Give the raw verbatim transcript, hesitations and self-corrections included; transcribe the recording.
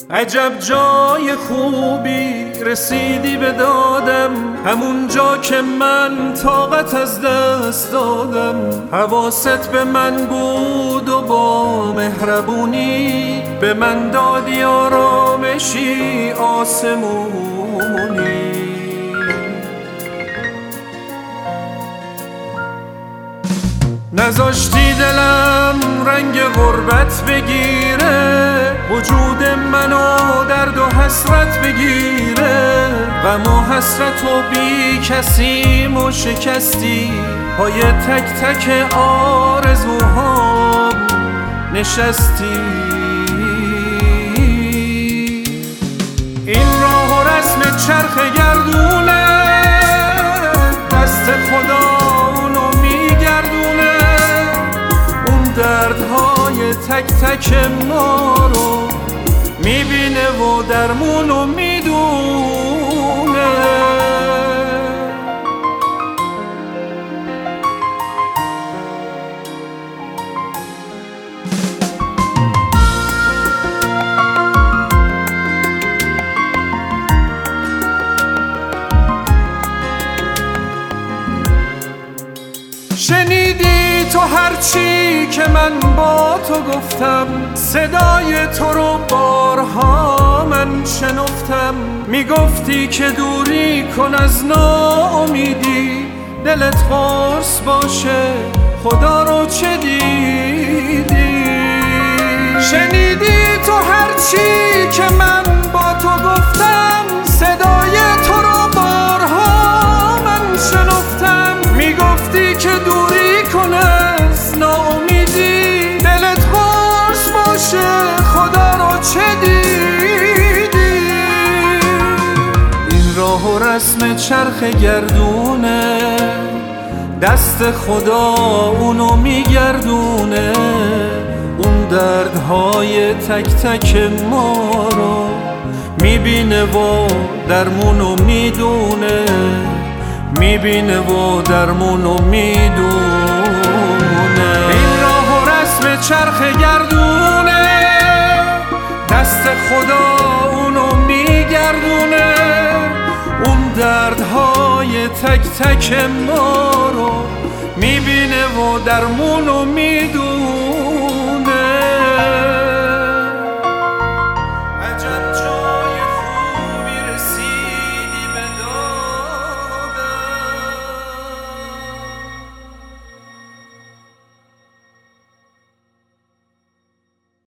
عجب جای خوبی رسیدی به دادم، همون جا که من طاقت از دست دادم. حواست به من بود و با مهربونی به من دادی آرامشی آسمونی. نذاشتی دلم رنگ غربت بگیره، وجود منو درد و حسرت بگیره. غم و حسرت و بی کسیم و شکستی، پای تک تک آرزوهام نشستی. این راه و رسم چرخ گردونه، دست خدا اونو میگردونه. اون دردهای تک تک ما رو میبینه و درمونو میدونه. شنیدی تو هرچی که من با تو گفتم، صدای تو رو بارها من شنفتم. میگفتی که دوری کن از ناامیدی، دلت قرص باشه خدا رو چه دیدی. شنیدی تو هرچی که من با تو گفتم، صدای تو رو بارها من شنفتم. میگفتی که دوری کن از ناامیدی، دلت قرص باشه خدا رو چه دیدی. این راه و رسم چرخ گردونه، دست خدا اونو میگردونه. اون دردهای تک تک ما رو میبینه و درمونو میدونه، میبینه و درمونو میدونه. این راه و رسم چرخ گردونه، دست خدا اونو میگردونه. اون دردهای تک تک ما رو میبینه و درمونو میدونه.